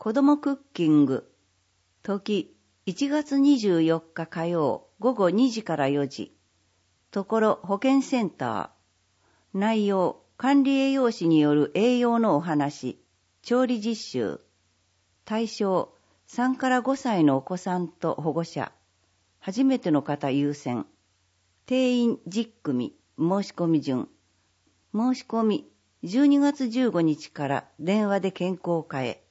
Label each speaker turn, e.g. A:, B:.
A: 子どもクッキング。時、1月24日火曜午後2時から4時。ところ保健センター。内容、管理栄養士による栄養のお話。調理実習。対象、3から5歳のお子さんと保護者。初めての方優先。定員10組。申し込み順。申し込み、12月15日から電話で健康課へ。